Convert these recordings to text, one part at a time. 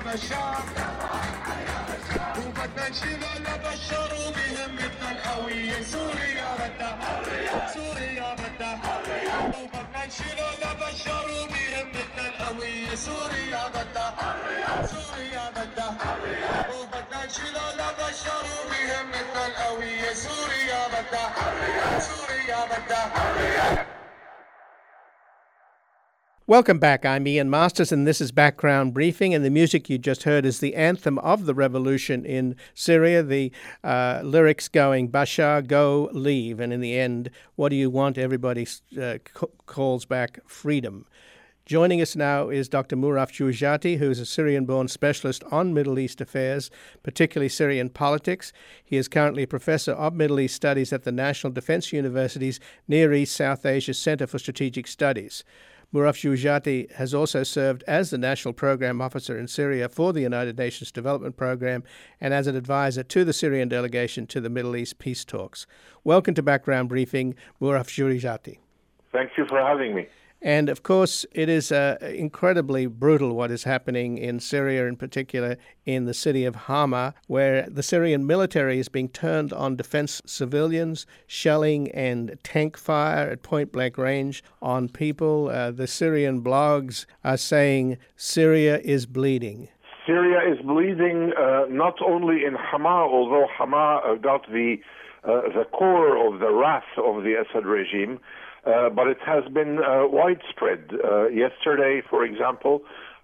بشار وبدنا نشيل بشار وبهمتنا القوية سوريا بدها سوريا بدها وبدنا نشيل بشار وبهمتنا القوية سوريا بدها سوريا بدها وبدنا نشيل بشار وبهمتنا القوية سوريا بدها سوريا بدها. Welcome back. I'm Ian Masters, and this is Background Briefing. And the music you just heard is the anthem of the revolution in Syria. The lyrics going, Bashar, go, leave. And in the end, what do you want? Everybody calls back freedom. Joining us now is Dr. Muraf Jouejati, who is a Syrian-born specialist on Middle East affairs, particularly Syrian politics. He is currently a professor of Middle East studies at the National Defense University's Near East South Asia Center for Strategic Studies. Muraf Jouejati has also served as the National Program Officer in Syria for the United Nations Development Program and as an advisor to the Syrian delegation to the Middle East peace talks. Welcome to Background Briefing, Muraf Jouejati. Thank you for having me. And, of course, it is incredibly brutal what is happening in Syria, in particular in the city of Hama, where the Syrian military is being turned on defense civilians, shelling and tank fire at point-blank range on people. The Syrian blogs are saying Syria is bleeding. Syria is bleeding not only in Hama, although Hama got the core of the wrath of the Assad regime, but it has been widespread. Yesterday, for example,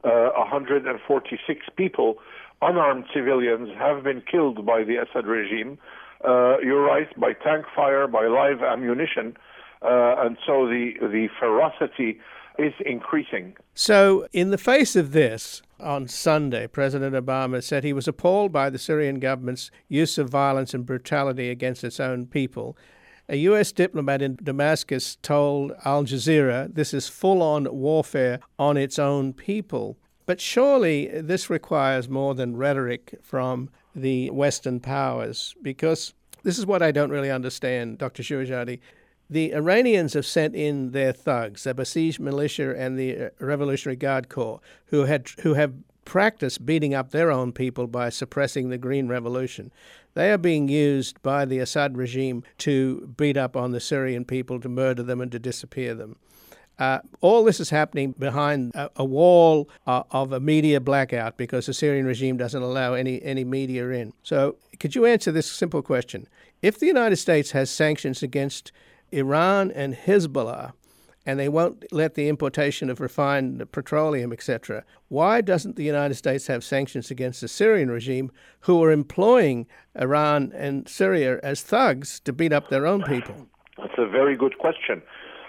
146 people, unarmed civilians, have been killed by the Assad regime. You're right, by tank fire, by live ammunition, and so the ferocity is increasing. So, in the face of this, on Sunday, President Obama said he was appalled by the Syrian government's use of violence and brutality against its own people. A U.S. diplomat in Damascus told Al Jazeera this is full-on warfare on its own people. But surely this requires more than rhetoric from the Western powers, because this is what I don't really understand, Dr. Jouejati. The Iranians have sent in their thugs, the Basij militia and the Revolutionary Guard Corps, who have practiced beating up their own people by suppressing the Green Revolution. They are being used by the Assad regime to beat up on the Syrian people, to murder them and to disappear them. All this is happening behind a wall of a media blackout because the Syrian regime doesn't allow any media in. So could you answer this simple question? If the United States has sanctions against Iran and Hezbollah, and they won't let the importation of refined petroleum, etc., why doesn't the United States have sanctions against the Syrian regime, who are employing Iran and Syria as thugs to beat up their own people? That's a very good question.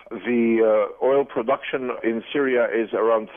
The oil production in Syria is around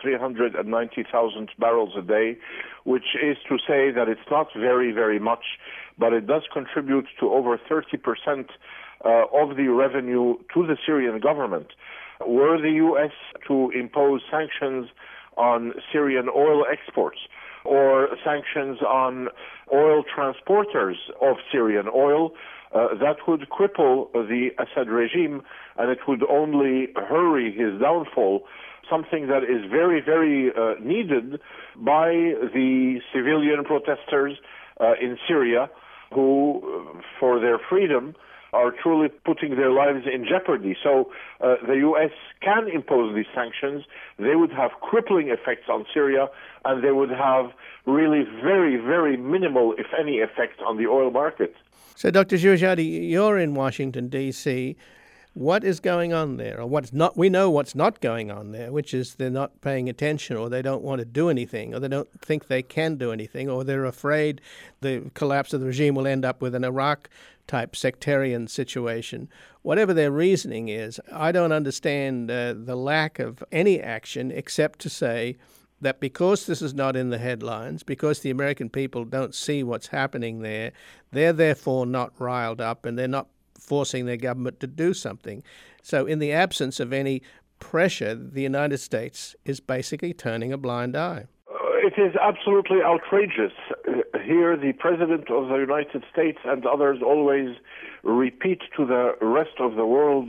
390,000 barrels a day, which is to say that it's not very, very much, but it does contribute to over 30% of the revenue to the Syrian government. Were the U.S. to impose sanctions on Syrian oil exports or sanctions on oil transporters of Syrian oil, that would cripple the Assad regime, and it would only hurry his downfall, something that is very, very needed by the civilian protesters in Syria who, for their freedom, are truly putting their lives in jeopardy. So the U.S. can impose these sanctions. They would have crippling effects on Syria, and they would have really very, very minimal, if any, effect on the oil market. So, Dr. Jouejati, you're in Washington, D.C. What is going on there? Or what's not? We know what's not going on there, which is they're not paying attention, or they don't want to do anything, or they don't think they can do anything, or they're afraid the collapse of the regime will end up with an Iraq-type sectarian situation. Whatever their reasoning is, I don't understand the lack of any action except to say that because this is not in the headlines, because the American people don't see what's happening there, they're therefore not riled up, and they're not forcing their government to do something. So in the absence of any pressure, the United States is basically turning a blind eye. It is absolutely outrageous. Here, the President of the United States and others always repeat to the rest of the world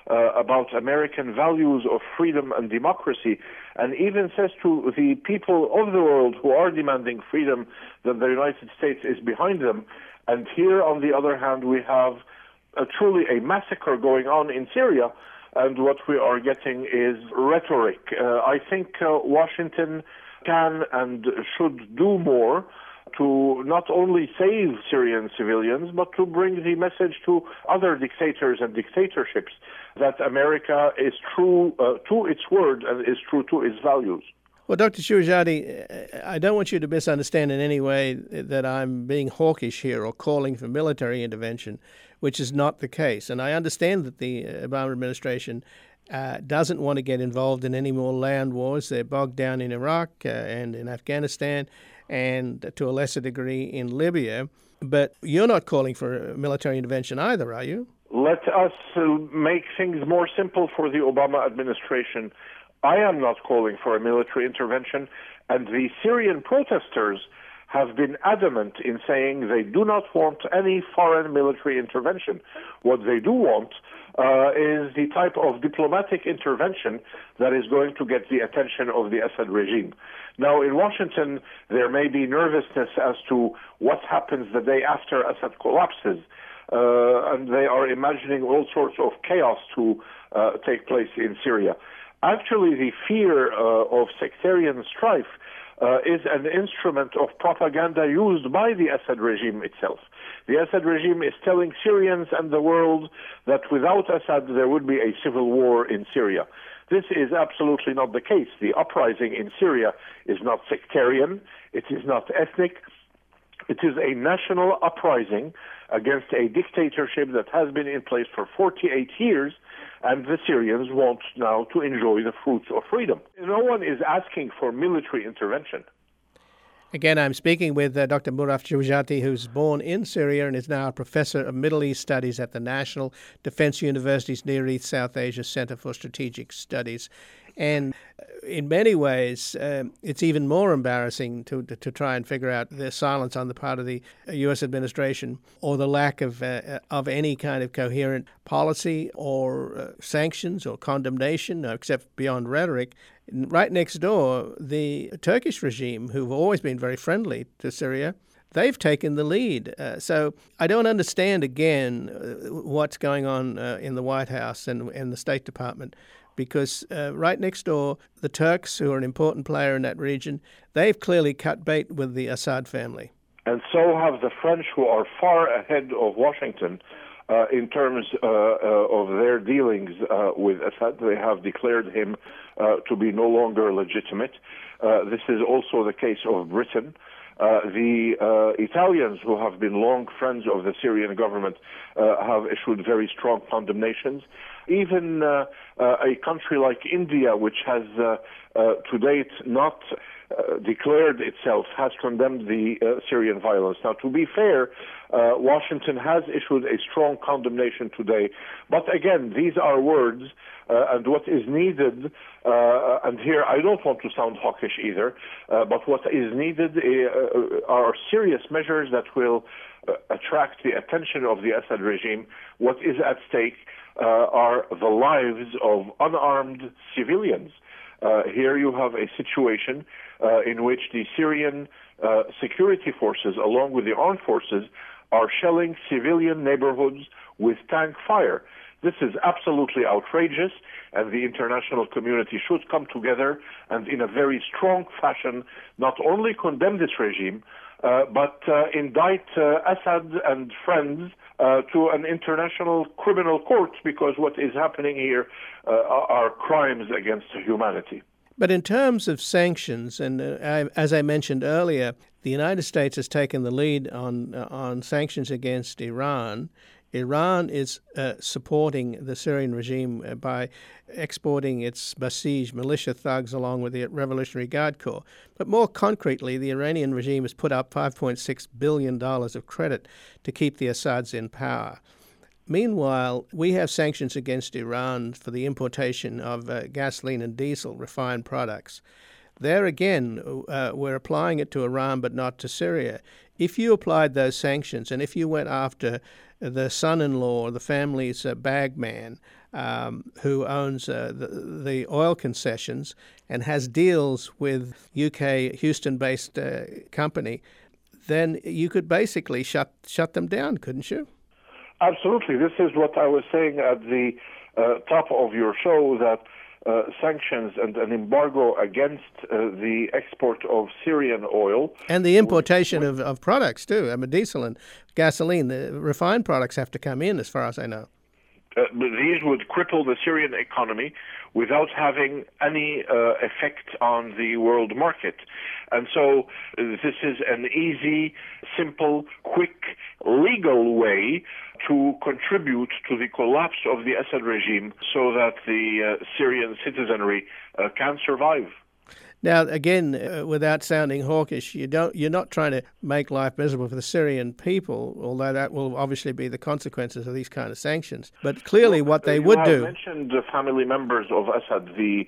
about American values of freedom and democracy, and even says to the people of the world who are demanding freedom that the United States is behind them. And here, on the other hand, we have truly a massacre going on in Syria, and what we are getting is rhetoric. I think Washington can and should do more to not only save Syrian civilians, but to bring the message to other dictators and dictatorships that America is true to its word and is true to its values. Well, Dr. Shoujati, I don't want you to misunderstand in any way that I'm being hawkish here or calling for military intervention, which is not the case. And I understand that the Obama administration doesn't want to get involved in any more land wars. They're bogged down in Iraq and in Afghanistan and to a lesser degree in Libya. But you're not calling for a military intervention either, are you? Let us make things more simple for the Obama administration. I am not calling for a military intervention, and the Syrian protesters have been adamant in saying they do not want any foreign military intervention. What they do want is the type of diplomatic intervention that is going to get the attention of the Assad regime. Now, in Washington, there may be nervousness as to what happens the day after Assad collapses, and they are imagining all sorts of chaos to take place in Syria. Actually, the fear of sectarian strife is an instrument of propaganda used by the Assad regime itself. The Assad regime is telling Syrians and the world that without Assad there would be a civil war in Syria. This is absolutely not the case. The uprising in Syria is not sectarian, it is not ethnic, it is a national uprising against a dictatorship that has been in place for 48 years, and the Syrians want now to enjoy the fruits of freedom. No one is asking for military intervention. Again, I'm speaking with Dr. Murad Shoujati, who's born in Syria and is now a professor of Middle East Studies at the National Defense University's Near East South Asia Center for Strategic Studies. And in many ways, it's even more embarrassing to try and figure out the silence on the part of the U.S. administration or the lack of any kind of coherent policy or sanctions or condemnation, except beyond rhetoric. Right next door, the Turkish regime, who've always been very friendly to Syria, they've taken the lead. So I don't understand, again, what's going on in the White House and the State Department, because right next door, the Turks, who are an important player in that region, they've clearly cut bait with the Assad family. And so have the French, who are far ahead of Washington in terms of their dealings with Assad. They have declared him to be no longer legitimate. This is also the case of Britain. The Italians, who have been long friends of the Syrian government, have issued very strong condemnations. Even a country like India, which has to date not declared itself, has condemned the Syrian violence. Now, to be fair, Washington has issued a strong condemnation today. But again, these are words, and what is needed, and here I don't want to sound hawkish either, but what is needed are serious measures that will attract the attention of the Assad regime. What is at stake are the lives of unarmed civilians. Here you have a situation in which the Syrian security forces, along with the armed forces, are shelling civilian neighborhoods with tank fire. This is absolutely outrageous, and the international community should come together and in a very strong fashion not only condemn this regime, but indict Assad and friends to an international criminal court, because what is happening here are crimes against humanity. But in terms of sanctions, and as I mentioned earlier, the United States has taken the lead on sanctions against Iran. Iran is supporting the Syrian regime by exporting its Basij militia thugs along with the Revolutionary Guard Corps. But more concretely, the Iranian regime has put up $5.6 billion of credit to keep the Assads in power. Meanwhile, we have sanctions against Iran for the importation of gasoline and diesel, refined products. There again, we're applying it to Iran but not to Syria. If you applied those sanctions and if you went after the son-in-law, the family's bagman, who owns the oil concessions and has deals with UK Houston-based company, then you could basically shut them down, couldn't you? Absolutely. This is what I was saying at the top of your show, that sanctions and an embargo against the export of Syrian oil. And the importation of products, too. I mean, diesel and gasoline, the refined products have to come in, as far as I know. These would cripple the Syrian economy without having any effect on the world market. And so this is an easy, simple, quick, legal way to contribute to the collapse of the Assad regime so that the Syrian citizenry can survive. Now, again, without sounding hawkish, you're not trying to make life miserable for the Syrian people, although that will obviously be the consequences of these kind of sanctions. But clearly what they would do... You mentioned the family members of Assad, the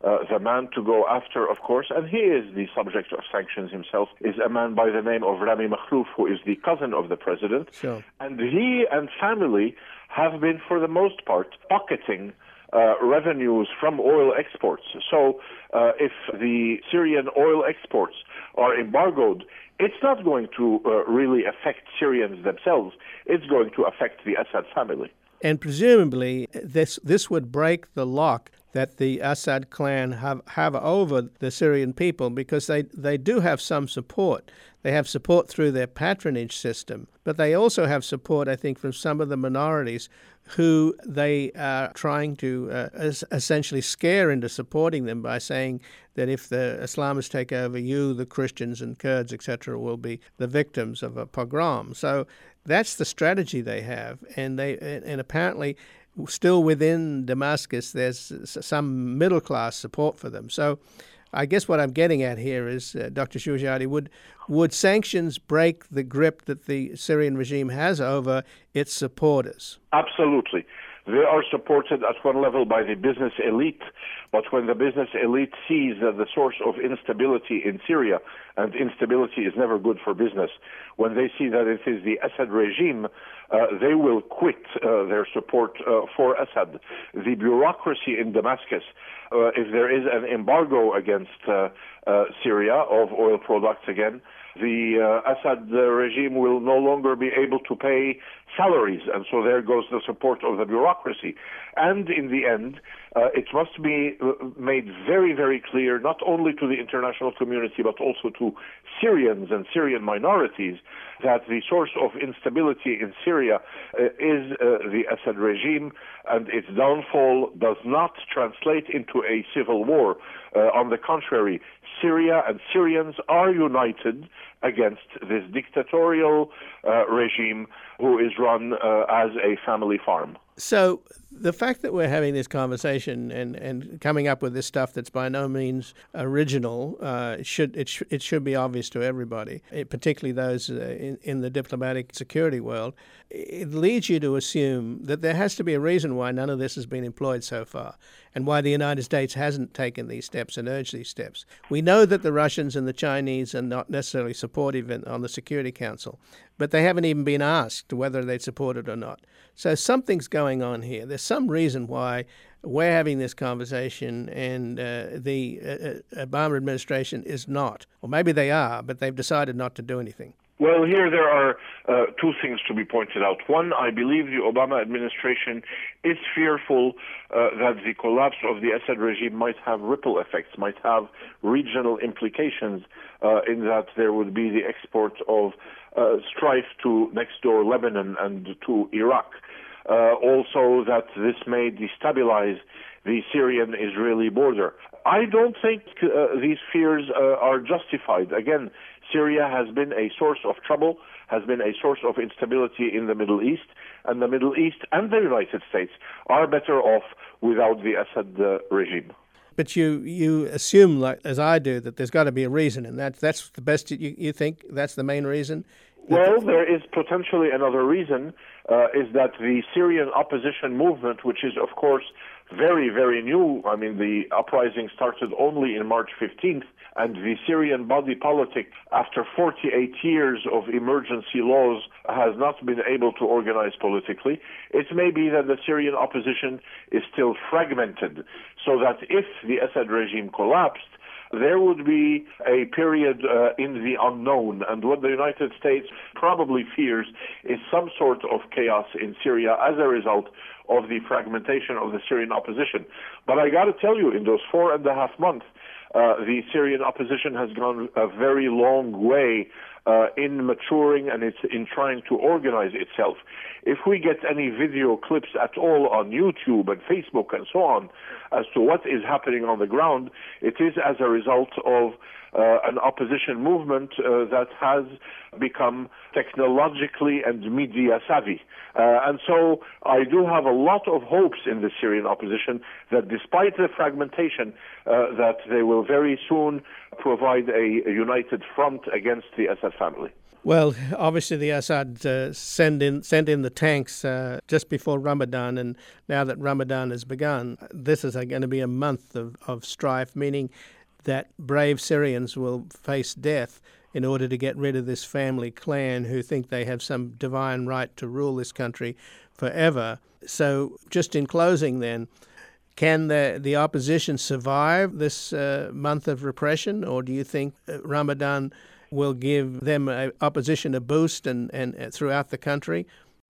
man to go after, of course, and he is the subject of sanctions himself, is a man by the name of Rami Makhlouf, who is the cousin of the president. Sure. And he and family have been, for the most part, pocketing revenues from oil exports. So if the Syrian oil exports are embargoed, it's not going to really affect Syrians themselves. It's going to affect the Assad family. And presumably this would break the lock that the Assad clan have over the Syrian people, because they do have some support. They have support through their patronage system, but they also have support, I think, from some of the minorities who they are trying to essentially scare into supporting them by saying that if the Islamists take over, you, the Christians and Kurds, etc., will be the victims of a pogrom. So that's the strategy they have, and apparently still within Damascus there's some middle-class support for them. So I guess what I'm getting at here is, Dr. Shoujati, would sanctions break the grip that the Syrian regime has over its supporters? Absolutely. They are supported at one level by the business elite, but when the business elite sees that the source of instability in Syria, and instability is never good for business, when they see that it is the Assad regime, they will quit their support for Assad. The bureaucracy in Damascus, if there is an embargo against Syria of oil products again, the Assad regime will no longer be able to pay salaries, and so there goes the support of the bureaucracy. And in the end, it must be made very, very clear, not only to the international community, but also to Syrians and Syrian minorities, that the source of instability in Syria is the Assad regime, and its downfall does not translate into a civil war. On the contrary, Syria and Syrians are united against this dictatorial regime who is run as a family farm. So the fact that we're having this conversation and coming up with this stuff that's by no means original, it should be obvious to everybody, particularly those in the diplomatic security world. It leads you to assume that there has to be a reason why none of this has been employed so far, and why the United States hasn't taken these steps and urged these steps. We know that the Russians and the Chinese are not necessarily supportive on the Security Council, but they haven't even been asked whether they'd support it or not. So something's going on here. There's some reason why we're having this conversation and the Obama administration is not. Or maybe they are, but they've decided not to do anything. Well, here there are two things to be pointed out. One, I believe the Obama administration is fearful that the collapse of the Assad regime might have ripple effects, might have regional implications in that there would be the export of strife to next door Lebanon and to Iraq. Also that this may destabilize the Syrian-Israeli border. I don't think these fears are justified. Again, Syria has been a source of trouble, has been a source of instability in the Middle East, and the Middle East and the United States are better off without the Assad regime. But you assume, like as I do, that there's got to be a reason, and that's the best you think that's the main reason? Well, there is potentially another reason, is that the Syrian opposition movement, which is, of course, very, very new. I mean, the uprising started only in March 15th, and the Syrian body politic, after 48 years of emergency laws, has not been able to organize politically. It may be that the Syrian opposition is still fragmented, so that if the Assad regime collapsed, there would be a period in the unknown. And what the United States probably fears is some sort of chaos in Syria as a result of the fragmentation of the Syrian opposition. But I got to tell you, in those 4.5 months, the Syrian opposition has gone a very long way in maturing and it's in trying to organize itself. If we get any video clips at all on YouTube and Facebook and so on as to what is happening on the ground, it is as a result of an opposition movement that has become technologically and media savvy. And so I do have a lot of hopes in the Syrian opposition that despite the fragmentation, that they will very soon provide a united front against the Assad family. Well, obviously the Assad sent in the tanks just before Ramadan, and now that Ramadan has begun, this is going to be a month of strife, meaning that brave Syrians will face death in order to get rid of this family clan who think they have some divine right to rule this country forever. So just in closing then, can the opposition survive this month of repression, or do you think Ramadan will give them opposition a boost and throughout the country?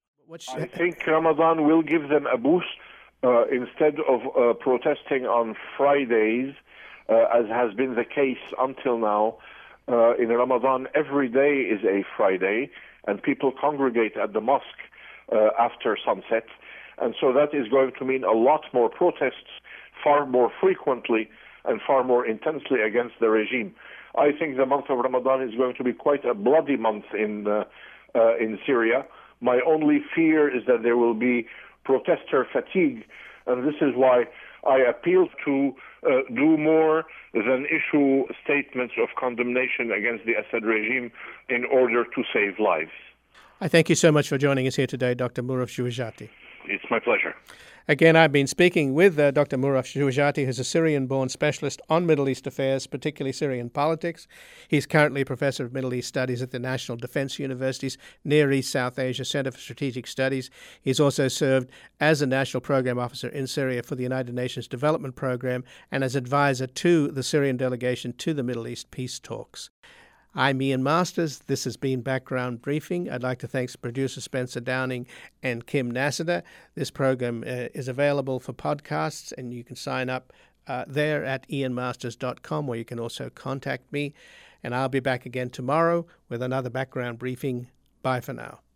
I think Ramadan will give them a boost instead of protesting on Fridays, as has been the case until now. In Ramadan, every day is a Friday, and people congregate at the mosque after sunset. And so that is going to mean a lot more protests, far more frequently and far more intensely against the regime. I think the month of Ramadan is going to be quite a bloody month in Syria. My only fear is that there will be protester fatigue, and this is why I appeal to do more than issue statements of condemnation against the Assad regime in order to save lives. I thank you so much for joining us here today, Dr. Muraf Shuhajati. It's my pleasure. Again, I've been speaking with Dr. Muraf Shuhajati, who's a Syrian-born specialist on Middle East affairs, particularly Syrian politics. He's currently a professor of Middle East Studies at the National Defense University's Near East South Asia Center for Strategic Studies. He's also served as a National Program Officer in Syria for the United Nations Development Program and as advisor to the Syrian delegation to the Middle East peace talks. I'm Ian Masters. This has been Background Briefing. I'd like to thank producer Spencer Downing and Kim Nassada. This program is available for podcasts, and you can sign up there at ianmasters.com, where you can also contact me. And I'll be back again tomorrow with another Background Briefing. Bye for now.